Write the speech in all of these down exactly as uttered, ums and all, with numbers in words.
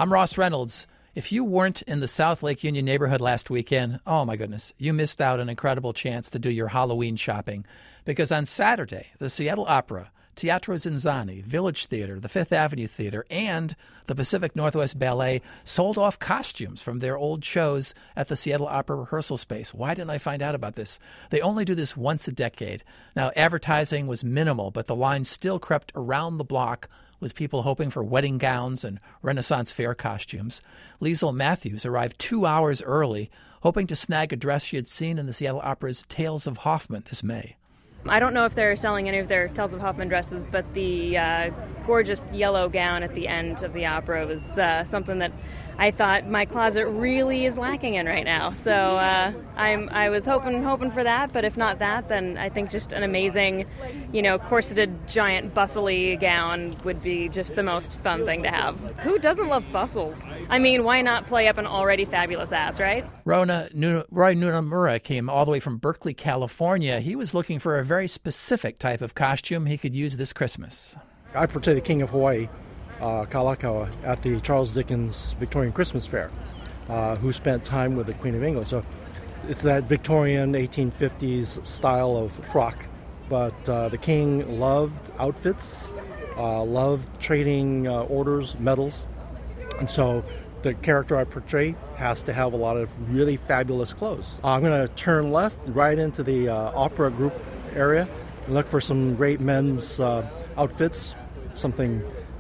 I'm Ross Reynolds. If you weren't in the South Lake Union neighborhood last weekend, oh my goodness, you missed out an incredible chance to do your Halloween shopping. Because on Saturday, the Seattle Opera, Teatro Zinzanni, Village Theater, the Fifth Avenue Theater, and the Pacific Northwest Ballet sold off costumes from their old shows at the Seattle Opera rehearsal space. Why didn't I find out about this? They only do this once a decade. Now, advertising was minimal, but the line still crept around the block with people hoping for wedding gowns and Renaissance fair costumes. Liesl Matthews arrived two hours early, hoping to snag a dress she had seen in the Seattle Opera's Tales of Hoffmann this May. I don't know if they're selling any of their Tales of Hoffmann dresses, but the uh, gorgeous yellow gown at the end of the opera was uh, something that I thought my closet really is lacking in right now. So uh, I'm I was hoping hoping for that, but if not that, then I think just an amazing, you know, corseted, giant, bustly gown would be just the most fun thing to have. Who doesn't love bustles? I mean, why not play up an already fabulous ass, right? Rona, Nuna, Roy Nunamura came all the way from Berkeley, California. He was looking for a very specific type of costume he could use this Christmas. I portray the King of Hawaii, uh, Kalakaua, at the Charles Dickens Victorian Christmas Fair, uh, who spent time with the Queen of England. So it's that Victorian eighteen fifties style of frock. But uh, the king loved outfits, uh, loved trading uh, orders, medals. And so the character I portray has to have a lot of really fabulous clothes. Uh, I'm going to turn left right into the uh, opera group area and look for some great men's uh, outfits, something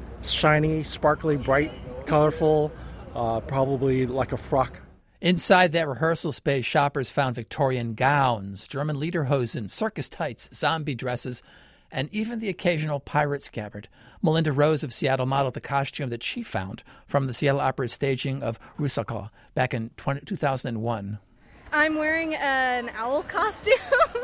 shiny, sparkly, bright, colorful, uh, probably like a frock. Inside that rehearsal space, shoppers found Victorian gowns, German lederhosen, circus tights, zombie dresses, and even the occasional pirate scabbard. Melinda Rose of Seattle modeled the costume that she found from the Seattle Opera's staging of Rusalka back in two thousand one. I'm wearing an owl costume.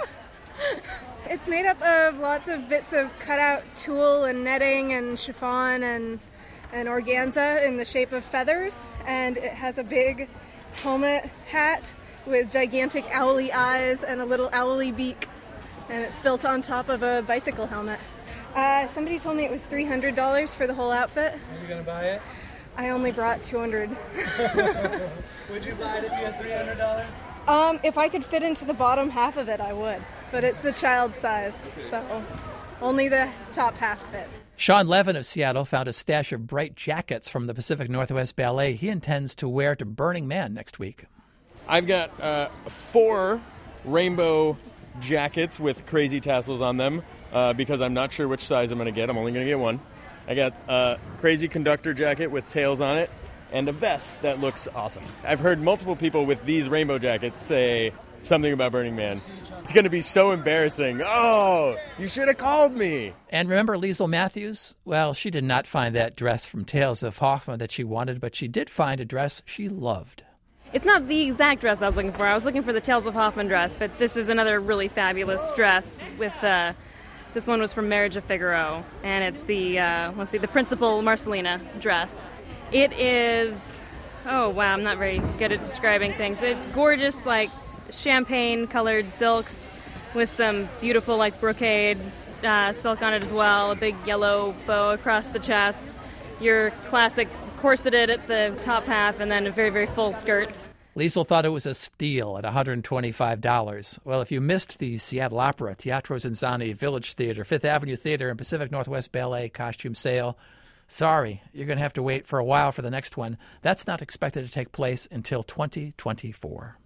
It's made up of lots of bits of cutout tulle and netting and chiffon and, and organza in the shape of feathers, and it has a big helmet hat with gigantic owly eyes and a little owly beak. And it's built on top of a bicycle helmet. Uh, somebody told me it was three hundred dollars for the whole outfit. Are you going to buy it? I only brought two hundred dollars. Would you buy it if you had three hundred dollars? Um, if I could fit into the bottom half of it, I would. But it's a child size, so only the top half fits. Sean Levin of Seattle found a stash of bright jackets from the Pacific Northwest Ballet he intends to wear to Burning Man next week. I've got uh, four rainbow jackets with crazy tassels on them uh, because I'm not sure which size I'm going to get. I'm only going to get one. I got a crazy conductor jacket with tails on it and a vest that looks awesome. I've heard multiple people with these rainbow jackets say something about Burning Man. It's going to be so embarrassing. Oh, you should have called me. And remember Liesl Matthews? Well, she did not find that dress from Tales of Hoffmann that she wanted, but she did find a dress she loved. It's not the exact dress I was looking for. I was looking for the Tales of Hoffmann dress, but this is another really fabulous dress. With uh, this one was from Marriage of Figaro, and it's the uh, let's see, the Principal Marcelina dress. It is, oh wow, I'm not very good at describing things. It's gorgeous, like champagne-colored silks with some beautiful, like brocade uh, silk on it as well. A big yellow bow across the chest. Your classic corseted at the top half, and then a very, very full skirt. Liesl thought it was a steal at one hundred twenty-five dollars. Well, if you missed the Seattle Opera, Teatro Zinzanni, Village Theater, Fifth Avenue Theater, and Pacific Northwest Ballet costume sale, sorry, you're going to have to wait for a while for the next one. That's not expected to take place until twenty twenty-four.